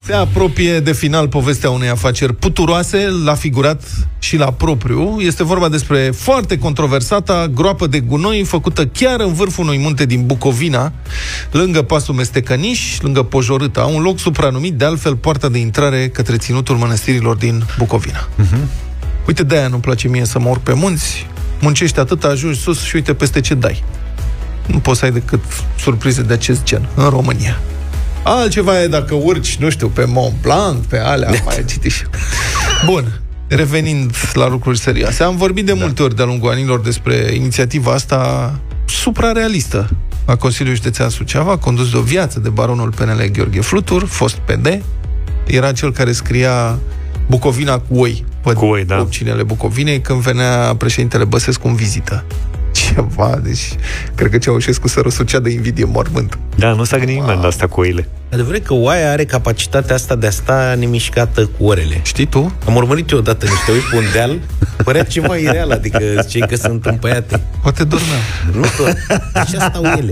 Se apropie de final povestea unei afaceri puturoase, la figurat și la propriu. Este vorba despre foarte controversata groapă de gunoi făcută chiar în vârful unui munte din Bucovina, lângă pasul Mestecăniș, lângă Pojorâta, un loc supranumit de altfel poarta de intrare către ținutul mănăstirilor din Bucovina. Uite, de-aia nu-mi place mie să mă urc pe munți. Muncești atât, ajungi sus și uite peste ce dai. Nu poți să ai decât surprize de acest gen în România. Altceva e dacă urci, nu știu, pe Mont Blanc, pe alea, mai citiți. Bun, revenind la lucruri serioase. Am vorbit de multe ori de-a lungul anilor despre inițiativa asta suprarealistă a Consiliului Județean Suceava, condus de o viață de baronul PNL Gheorghe Flutur, fost PD. Era cel care scria Bucovina cu oi, opcinele Bucovinei, când venea președintele Băsescu în vizită. Ceva, deci cred că Ceaușescu se răsucea de invidie mormânt. Da, nu s-a gândit nimeni la asta cu oile. Adevărat că oaia are capacitatea asta de a sta nemișcată cu orele. Știi tu? Am urmărit eu odată niște oi pe un deal, părea ceva ireal, adică cei că sunt împăiate. Poate dormea. Nu tot. Așa stau ele.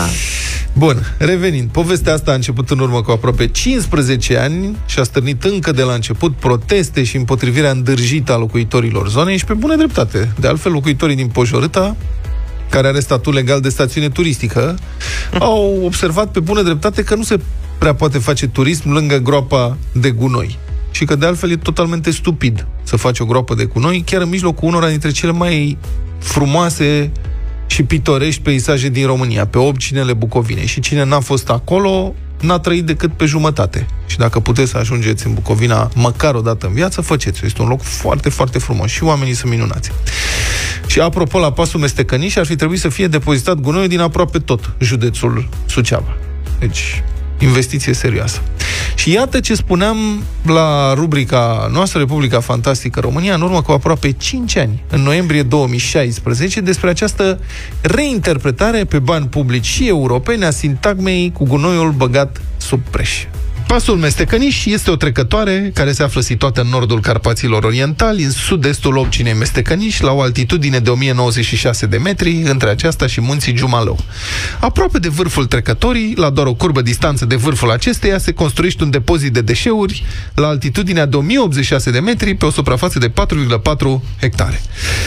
Bun, revenind. Povestea asta a început în urmă cu aproape 15 ani și a stârnit încă de la început proteste și împotrivirea îndârjită a locuitorilor zonei și pe bună dreptate. De altfel, locuitorii din Pojorâta, care are statut legal de stațiune turistică, au observat pe bună dreptate că nu se prea poate face turism lângă groapa de gunoi. Și că de altfel e totalmente stupid să faci o groapă de gunoi chiar în mijlocul unora dintre cele mai frumoase și pitorești peisaje din România, pe obcinele Bucovinei. Și cine n-a fost acolo, n-a trăit decât pe jumătate. Și dacă puteți să ajungeți în Bucovina măcar o dată în viață, faceți-o. Este un loc foarte, foarte frumos și oamenii sunt minunați. Și apropo, la pasul Mestecăniș ar fi trebuit să fie depozitat gunoiul din aproape tot județul Suceava. Deci, investiție serioasă. Și iată ce spuneam la rubrica noastră, Republica Fantastică România, în urmă cu aproape 5 ani, în noiembrie 2016, despre această reinterpretare pe bani publici și europeni a sintagmei cu gunoiul băgat sub preș. Pasul Mestecăniș este o trecătoare care se află situată în nordul Carpaților Orientali, în sud-estul obcinei Mestecăniș, la o altitudine de 1096 de metri, între aceasta și munții Giumalău. Aproape de vârful trecătorii, la doar o curbă distanță de vârful acesteia, se construiește un depozit de deșeuri la altitudinea de 1086 de metri, pe o suprafață de 4,4 hectare.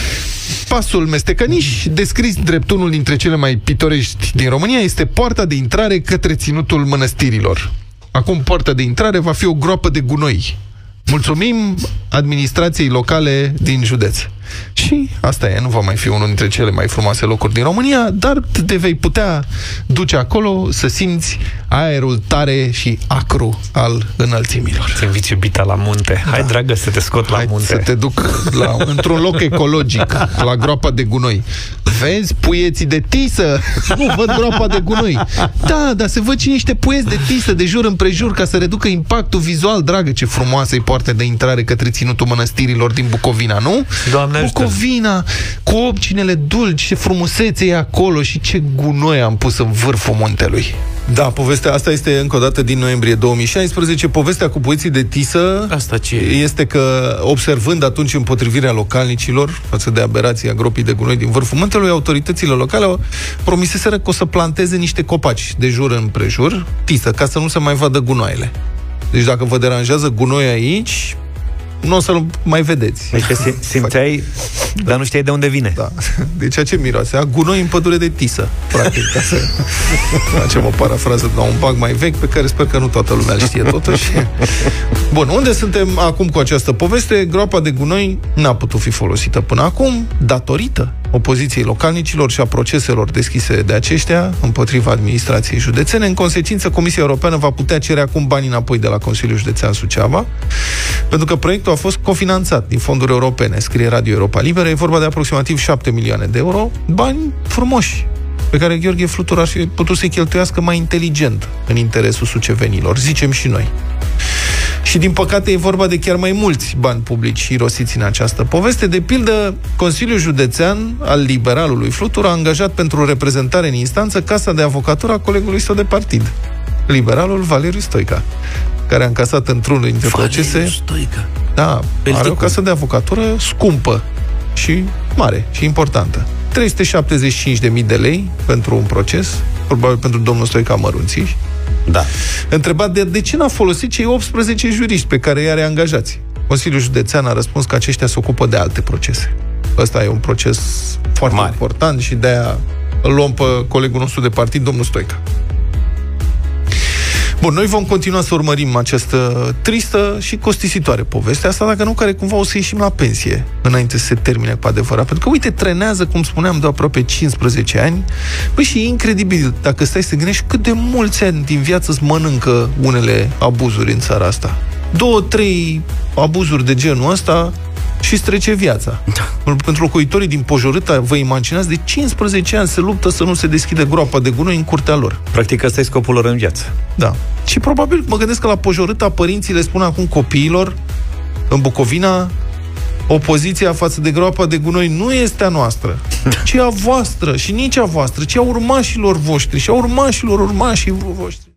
Pasul Mestecăniș, descris drept unul dintre cele mai pitorești din România, este poarta de intrare către ținutul mănăstirilor. Acum poarta de intrare va fi o groapă de gunoi. Mulțumim administrației locale din județ. Și asta e, nu va mai fi unul dintre cele mai frumoase locuri din România, dar te vei putea duce acolo să simți aerul tare și acru al înălțimilor. Te inviți iubita la munte. Hai, dragă, să te scot la munte. Să te duc într-un loc ecologic, la groapa de gunoi. Vezi puieții de tisă? Nu, văd groapa de gunoi. Da, dar se văd și niște puieți de tisă de jur împrejur ca să reducă impactul vizual. Dragă, ce frumoasă e poarta de intrare către ținutul mănăstirilor din Bucovina, nu? Doamne, Bucovina, cu obcinele dulci, ce frumusețe e acolo și ce gunoi am pus în vârful muntelui. Da, povestea asta este încă o dată din noiembrie 2016. Povestea cu puieții de tisă asta ce este că, observând atunci împotrivirea localnicilor față de aberația gropii de gunoi din vârful muntelui, autoritățile locale promiseseră că o să planteze niște copaci de jur împrejur, tisă, ca să nu se mai vadă gunoaiele. Deci dacă vă deranjează gunoi aici, nu o să-l mai vedeți. Adică simțeai, dar nu știai de unde vine. Da. Deci ce miroase? A gunoi în pădure de tisă, practic, ca să facem o parafrază la un bag mai vechi, pe care sper că nu toată lumea îl știe totuși. Bun, unde suntem acum cu această poveste? Groapa de gunoi n-a putut fi folosită până acum, datorită opoziției localnicilor și a proceselor deschise de aceștia împotriva administrației județene. În consecință, Comisia Europeană va putea cere acum bani înapoi de la Consiliul Județean Suceava, pentru că proiectul a fost cofinanțat din fonduri europene, scrie Radio Europa Liberă. E vorba de aproximativ 7 milioane de euro, bani frumoși, pe care Gheorghe Flutur ar fi putut să-i cheltuiască mai inteligent în interesul sucevenilor, zicem și noi. Și din păcate e vorba de chiar mai mulți bani publici irosiți în această poveste. De pildă, Consiliul Județean al liberalului Flutur a angajat pentru reprezentare în instanță casa de avocatură a colegului său de partid, liberalul Valeriu Stoica, care a încasat într-unul dintre procese. Stoica. Da, are o casă de avocatură scumpă și mare și importantă. 375.000 de lei pentru un proces, probabil pentru domnul Stoica mărunțiși. Da. Întrebat de ce n-a folosit cei 18 juriști pe care i-are angajați. Consiliul Județean a răspuns că aceștia se ocupă de alte procese. Ăsta e un proces foarte mare, important și de-aia îl luăm pe colegul nostru de partid, domnul Stoica. Bun, noi vom continua să urmărim această tristă și costisitoare poveste asta, dacă nu, care cumva o să ieșim la pensie înainte să se termine cu adevărat. Pentru că, uite, trenează, cum spuneam, de aproape 15 ani. Păi și e incredibil, dacă stai să gândești, cât de mulți ani din viață îți mănâncă unele abuzuri în țara asta. 2-3 abuzuri de genul ăsta și îți trece viața. Pentru locuitorii din Pojorâta, vă imaginați, de 15 ani se luptă să nu se deschide groapa de gunoi în curtea lor. Practic ăsta e scopul lor în viață. Da. Și probabil, mă gândesc că la Pojorâta părinții le spun acum copiilor, în Bucovina, opoziția față de groapa de gunoi nu este a noastră, ci a voastră, și nici a voastră, ci a urmașilor voștri și a urmașilor urmașii voștri.